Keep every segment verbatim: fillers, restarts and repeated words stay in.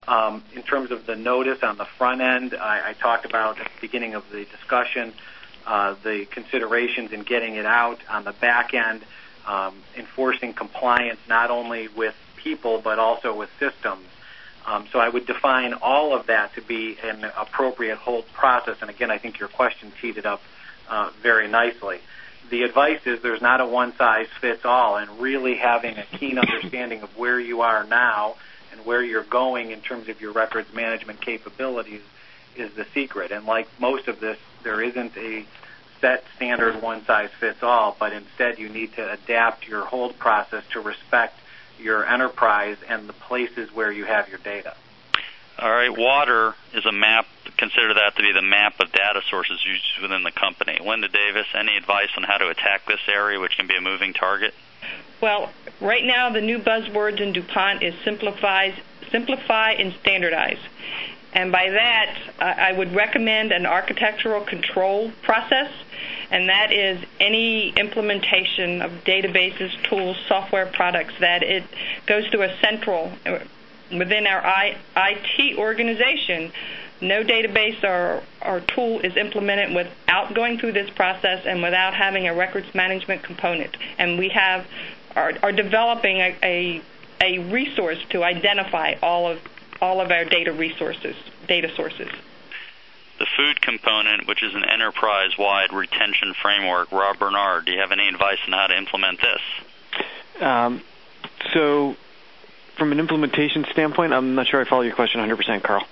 Um, in terms of the notice on the front end, I, I talked about at the beginning of the discussion uh, the considerations in getting it out on the back end, um, enforcing compliance not only with people but also with systems. Um, so I would define all of that to be an appropriate hold process. And again, I think your question teed it up uh, very nicely. The advice is there's not a one-size-fits-all, and really having a keen understanding of where you are now and where you're going in terms of your records management capabilities is the secret. And like most of this, there isn't a set standard one-size-fits-all, but instead you need to adapt your hold process to respect your enterprise and the places where you have your data. All right, water is a map. Consider that to be the map of data sources used within the company. Linda Davis, any advice on how to attack this area, which can be a moving target? Well, right now the new buzzwords in DuPont is simplify, simplify and standardize. And by that, I would recommend an architectural control process, and that is any implementation of databases, tools, software products, that it goes to a central, within our I T organization, no database or, or tool is implemented without going through this process and without having a records management component. And we have are, are developing a, a, a resource to identify all of all of our data resources, data sources. The food component, which is an enterprise-wide retention framework. Rob Bernard, do you have any advice on how to implement this? Um, so, from an implementation standpoint, I'm not sure I follow your question one hundred percent, Carl.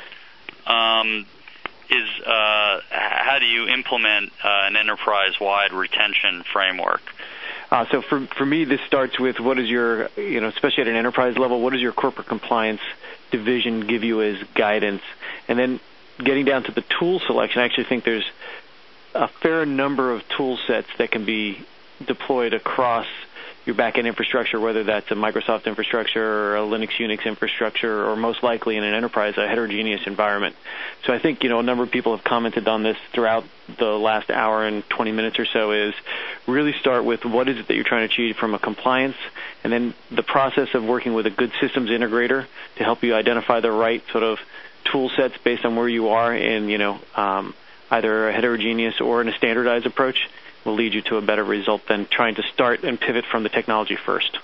Um, is uh, how do you implement uh, an enterprise-wide retention framework? Uh, so for for me, this starts with what is your, you know, especially at an enterprise level, what does your corporate compliance division give you as guidance? And then getting down to the tool selection, I actually think there's a fair number of tool sets that can be deployed across your back-end infrastructure, whether that's a Microsoft infrastructure or a Linux Unix infrastructure, or most likely in an enterprise, a heterogeneous environment. So I think, you know, a number of people have commented on this throughout the last hour and twenty minutes or so, is really start with what is it that you're trying to achieve from a compliance, and then the process of working with a good systems integrator to help you identify the right sort of tool sets based on where you are in, you know, um, either a heterogeneous or in a standardized approach will lead you to a better result than trying to start and pivot from the technology first.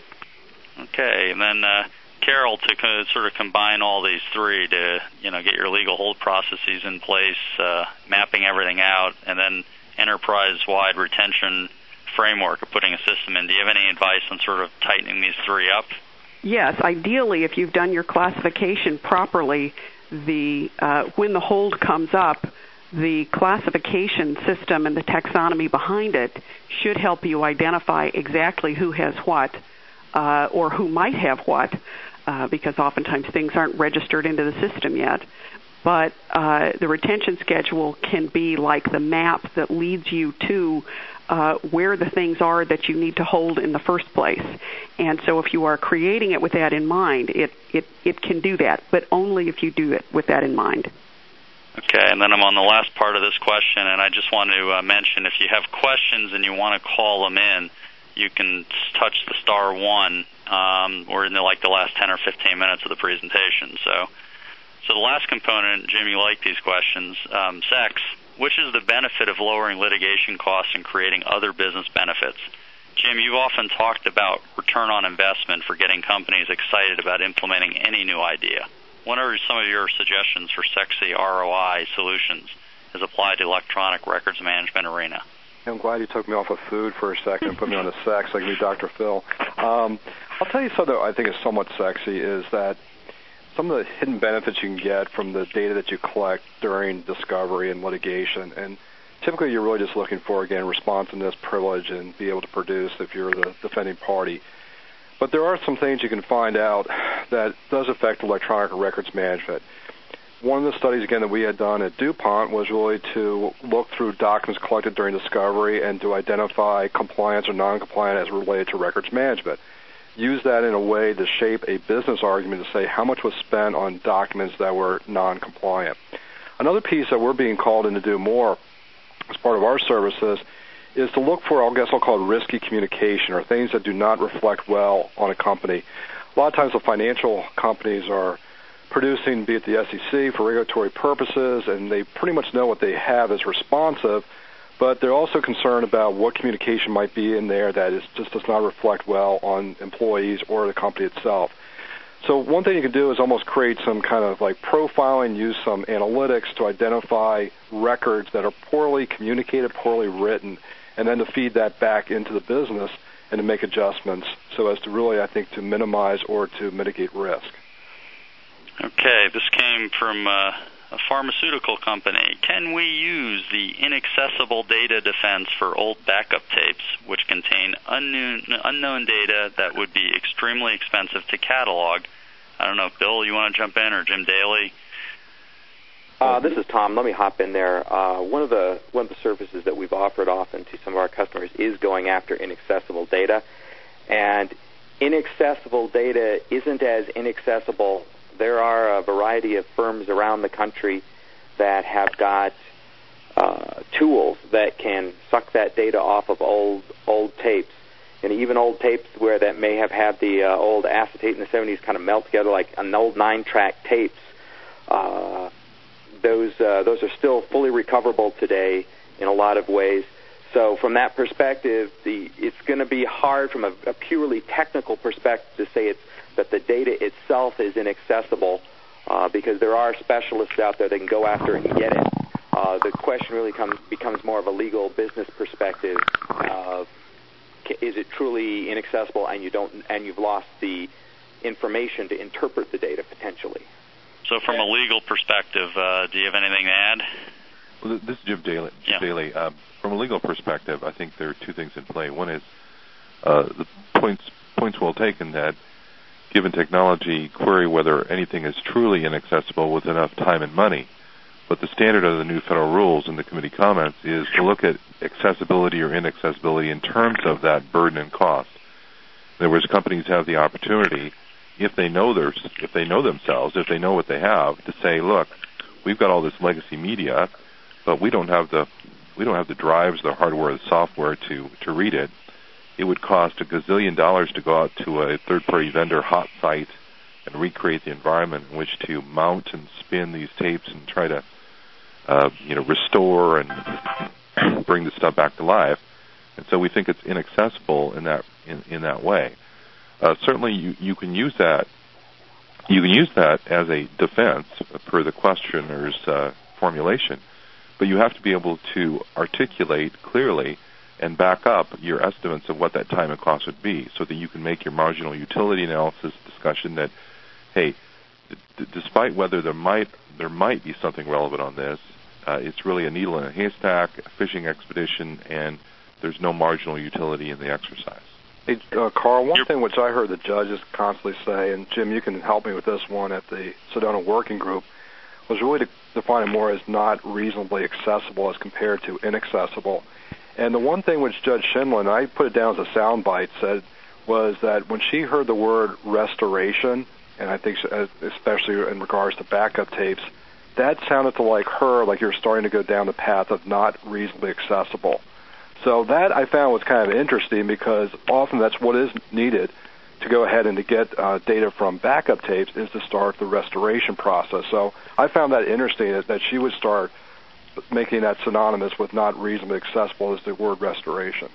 Okay, and then uh, Carol, to kind of sort of combine all these three to, you know, get your legal hold processes in place, uh, mapping everything out, and then enterprise-wide retention framework of putting a system in. Do you have any advice on sort of tightening these three up? Yes, ideally, if you've done your classification properly, the uh, when the hold comes up, the classification system and the taxonomy behind it should help you identify exactly who has what uh, or who might have what, uh, because oftentimes things aren't registered into the system yet. But uh, the retention schedule can be like the map that leads you to uh, where the things are that you need to hold in the first place. And so if you are creating it with that in mind, it, it, it can do that, but only if you do it with that in mind. Okay, and then I'm on the last part of this question, and I just want to uh, mention, if you have questions and you want to call them in, you can touch the star one. Um, we're in the, like the last ten or fifteen minutes of the presentation. So, so the last component, Jim, you like these questions. Um, sex, which is the benefit of lowering litigation costs and creating other business benefits? Jim, you've often talked about return on investment for getting companies excited about implementing any new idea. What are some of your suggestions for sexy R O I solutions as applied to electronic records management arena? I'm glad you took me off of food for a second and put me on to sex, like me, Doctor Phil. Um, I'll tell you something that I think is somewhat sexy is that some of the hidden benefits you can get from the data that you collect during discovery and litigation. And typically you're really just looking for, again, responsiveness, privilege, and be able to produce if you're the defending party. But there are some things you can find out that does affect electronic records management. One of the studies, again, that we had done at DuPont was really to look through documents collected during discovery and to identify compliance or non-compliant as related to records management. Use that in a way to shape a business argument to say how much was spent on documents that were non-compliant. Another piece that we're being called in to do more as part of our services is to look for, I guess I'll call it risky communication, or things that do not reflect well on a company. A lot of times the financial companies are producing, be it the S E C, for regulatory purposes, and they pretty much know what they have is responsive, but they're also concerned about what communication might be in there that is, just does not reflect well on employees or the company itself. So one thing you can do is almost create some kind of like profiling, use some analytics to identify records that are poorly communicated, poorly written, and then to feed that back into the business and to make adjustments so as to really, I think, to minimize or to mitigate risk. Okay, this came from uh, a pharmaceutical company. Can we use the inaccessible data defense for old backup tapes, which contain unknown, unknown data that would be extremely expensive to catalog? I don't know, Bill, you want to jump in, or Jim Daly? Uh, this is Tom. Let me hop in there. Uh, one of the one of the services that we've offered often to some of our customers is going after inaccessible data, and inaccessible data isn't as inaccessible. There are a variety of firms around the country that have got uh, tools that can suck that data off of old old tapes, and even old tapes where that may have had the uh, old acetate in the seventies kind of melt together like an old nine-track tapes. Uh, those uh, those are still fully recoverable today in a lot of ways. So from that perspective, the it's going to be hard from a, a purely technical perspective to say it's that the data itself is inaccessible, uh, because there are specialists out there that can go after it and get it. Uh, the question really comes, becomes more of a legal business perspective. Uh, is it truly inaccessible, and you don't, and you've lost the information to interpret the data potentially? So from a legal perspective, uh, do you have anything to add? Well, this is Jim Daly. Yeah. Daly. Um, from a legal perspective, I think there are two things in play. One is uh, the points points well taken that given technology, query whether anything is truly inaccessible with enough time and money. But the standard of the new federal rules in the committee comments is to look at accessibility or inaccessibility in terms of that burden and cost. In other words, companies have the opportunity, if they know their, if they know themselves, if they know what they have, to say, look, we've got all this legacy media, but we don't have the we don't have the drives, the hardware, the software to, to read it. It would cost a gazillion dollars to go out to a third-party vendor hot site and recreate the environment in which to mount and spin these tapes and try to, uh, you know, restore and bring the stuff back to life. And so we think it's inaccessible in that in, in that way. Uh, certainly, you, you can use that. You can use that as a defense per the questioner's uh, formulation, but you have to be able to articulate clearly and back up your estimates of what that time and cost would be, so that you can make your marginal utility analysis discussion that, hey, d- despite whether there might there might be something relevant on this, uh, it's really a needle in a haystack, a fishing expedition, and there's no marginal utility in the exercise. Hey, uh, Carl, one thing which I heard the judges constantly say, and Jim, you can help me with this one at the Sedona Working Group, was really to define it more as not reasonably accessible as compared to inaccessible. And the one thing which Judge Shindlin, I put it down as a soundbite, said was that when she heard the word restoration, and I think especially in regards to backup tapes, that sounded to like her like you're starting to go down the path of not reasonably accessible. So that I found was kind of interesting, because often that's what is needed to go ahead and to get uh, data from backup tapes is to start the restoration process. So I found that interesting, that, that she would start making that synonymous with not reasonably accessible as the word restoration.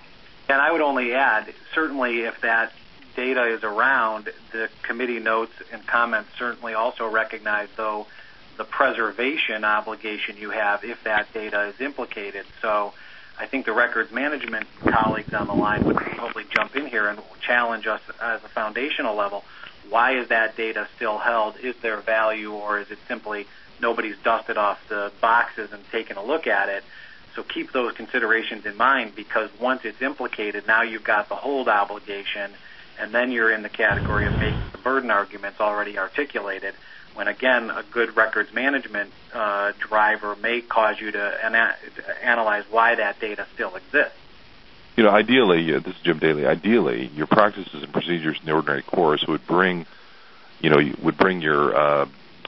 And I would only add, certainly if that data is around, the committee notes and comments certainly also recognize, though, the preservation obligation you have if that data is implicated. So I think the records management colleagues on the line would probably jump in here and challenge us at a foundational level. Why is that data still held? Is there value, or is it simply nobody's dusted off the boxes and taken a look at it? So keep those considerations in mind, because once it's implicated, now you've got the hold obligation, and then you're in the category of making the burden arguments already articulated, when, again, a good records management uh, driver may cause you to, ana- to analyze why that data still exists. You know, ideally, uh, this is Jim Daly, ideally, your practices and procedures in the ordinary course would bring, you know, would bring your, uh,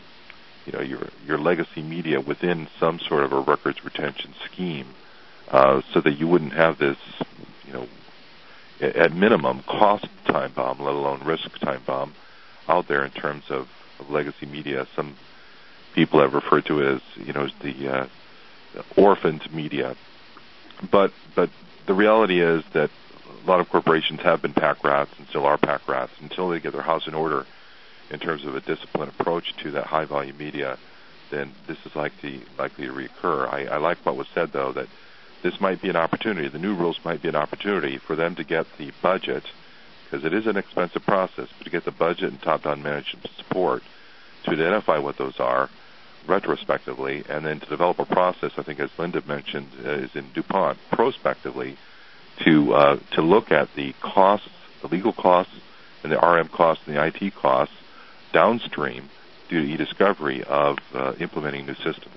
you know, your your legacy media within some sort of a records retention scheme, uh, so that you wouldn't have this, you know, at minimum cost time bomb, let alone risk time bomb, out there in terms of of legacy media. Some people have referred to it as, you know, as the uh, orphaned media. But but the reality is that a lot of corporations have been pack rats and still are pack rats until they get their house in order in terms of a disciplined approach to that high-volume media. Then this is likely likely to reoccur. I, I like what was said, though, that this might be an opportunity. The new rules might be an opportunity for them to get the budget, because it is an expensive process, but to get the budget and top-down management support to identify what those are retrospectively, and then to develop a process, I think as Linda mentioned, uh, is in DuPont, prospectively, to uh, to look at the costs, the legal costs, and the R M costs and the I T costs downstream due to e-discovery of uh, implementing new systems.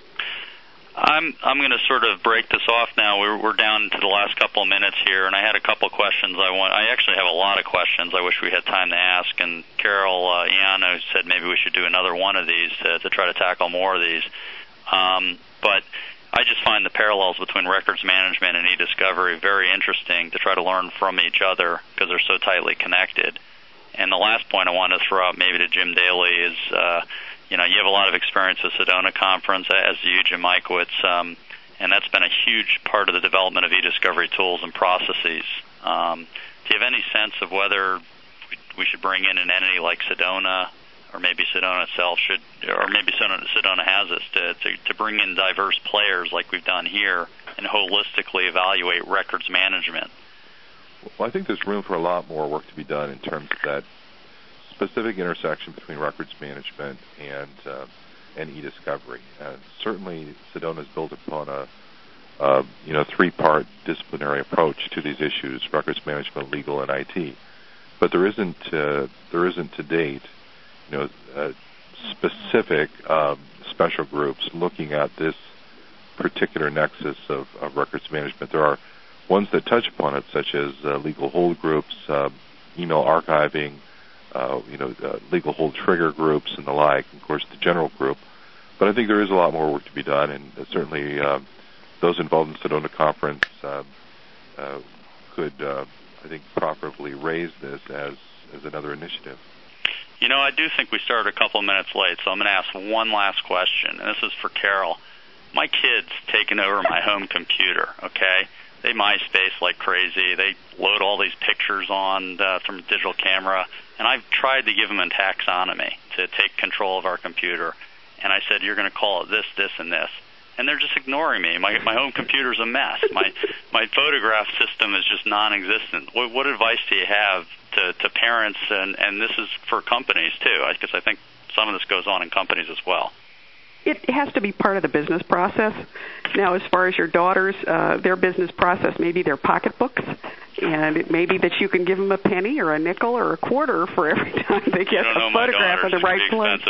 I'm I'm going to sort of break this off now. We're we're down to the last couple of minutes here, and I had a couple of questions. I want. I actually have a lot of questions. I wish we had time to ask. And Carol uh, Iano said maybe we should do another one of these to, to try to tackle more of these. Um, but I just find the parallels between records management and e-discovery very interesting to try to learn from each other because they're so tightly connected. And the last point I want to throw out maybe to Jim Daly is, uh, you know, you have a lot of experience at Sedona Conference, as do you, Jim Michowitz, um, and that's been a huge part of the development of e-discovery tools and processes. Um, do you have any sense of whether we should bring in an entity like Sedona, or maybe Sedona itself should, or maybe Sedona, Sedona has this, to, to, to bring in diverse players like we've done here and holistically evaluate records management? Well, I think there's room for a lot more work to be done in terms of that specific intersection between records management and uh, and e-discovery. Uh, certainly, Sedona's built upon a uh, you know three-part disciplinary approach to these issues: records management, legal, and I T. But there isn't uh, there isn't to date, you know, uh, specific um, special groups looking at this particular nexus of, of records management. There are ones that touch upon it, such as uh, legal hold groups, uh, email archiving, uh, you know, uh, legal hold trigger groups, and the like. Of course, the general group. But I think there is a lot more work to be done, and uh, certainly uh, those involved in the Sedona Conference uh, uh, could, uh, I think, properly raise this as as another initiative. You know, I do think we started a couple of minutes late, so I'm going to ask one last question, and this is for Carol. My kid's taken over my home computer, okay? They MySpace like crazy. They load all these pictures on uh, from a digital camera, and I've tried to give them a taxonomy to take control of our computer. And I said, you're going to call it this, this, and this. And they're just ignoring me. My my home computer's a mess. My my photograph system is just non-existent. What, what advice do you have to, to parents, and, and this is for companies too, because I think some of this goes on in companies as well? It has to be part of the business process. Now, as far as your daughters, uh, their business process may be their pocketbooks, and it may be that you can give them a penny or a nickel or a quarter for every time they get a photograph of the right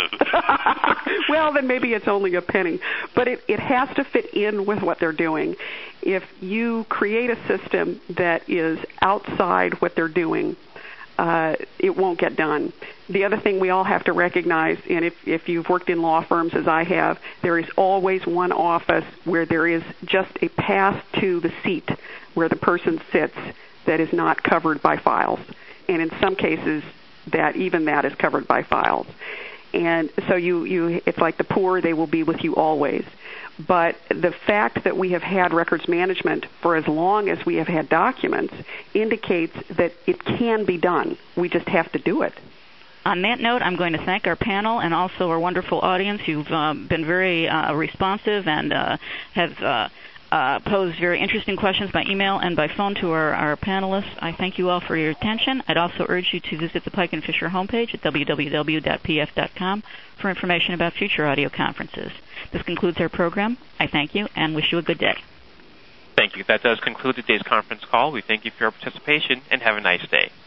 place. Well, then maybe it's only a penny. But it, it has to fit in with what they're doing. If you create a system that is outside what they're doing, Uh, it won't get done. The other thing we all have to recognize, and if, if you've worked in law firms as I have, there is always one office where there is just a path to the seat where the person sits that is not covered by files. And in some cases, that even that is covered by files. And so you, you it's like the poor, they will be with you always. But the fact that we have had records management for as long as we have had documents indicates that it can be done. We just have to do it. On that note, I'm going to thank our panel and also our wonderful audience. You've uh, been very uh, responsive and uh, have uh, uh, posed very interesting questions by email and by phone to our, our panelists. I thank you all for your attention. I'd also urge you to visit the Pike and Fisher homepage at w w w dot p f dot com for information about future audio conferences. This concludes our program. I thank you and wish you a good day. Thank you. That does conclude today's conference call. We thank you for your participation and have a nice day.